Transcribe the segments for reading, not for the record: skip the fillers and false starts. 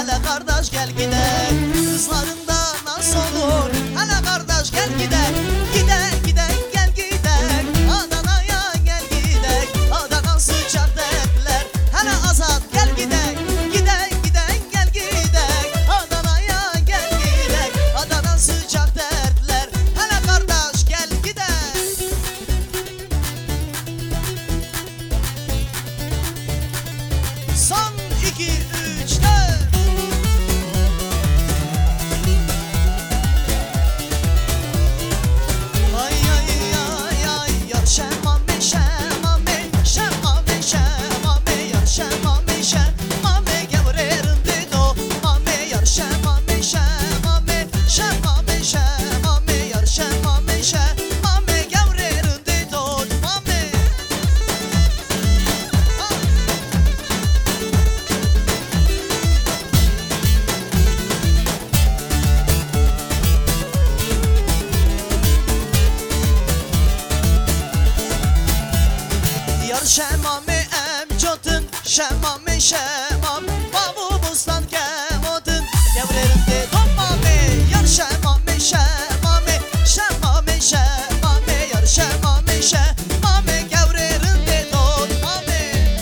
hele kardeş gel gidelim. Kızlarında nasıl olur, hele kardeş gel gidelim. Gidek gidek gel gidek, Adana'ya gel gidek. Adana sıcak dertler, hele Azat gel gidek. Gidek gidek gel gidek, Adana'ya gel gidek. Adana sıcak dertler, hele kardeş gel gidek. Son 2, 3, 4. Ay ay ay ay yar şemame şemame şemame şemame yar şemame şemame gevrerim dedo mame yar şemame şemame şemame şemame yar şemame şemame gevrerim dedo mame. Yar şemame emcotun şemame şemam babu bustan kemotun devlerim de donmame yar şemame şemame şemame şemame yar şemame şemame gevrerim de donmame.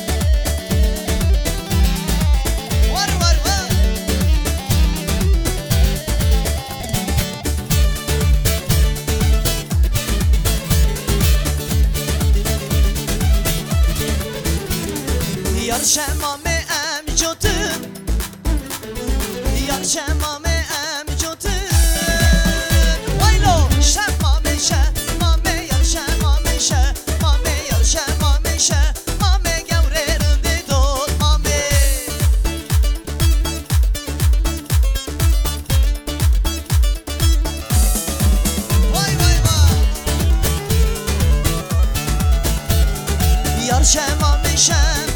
Var var var. Yar şemame emcotun yar şemame emcotun Vaylo şemame şemame yar şemame şemame yar şemame şemame gevrerim de donmame. Vay vay vay. Yar şemame şemame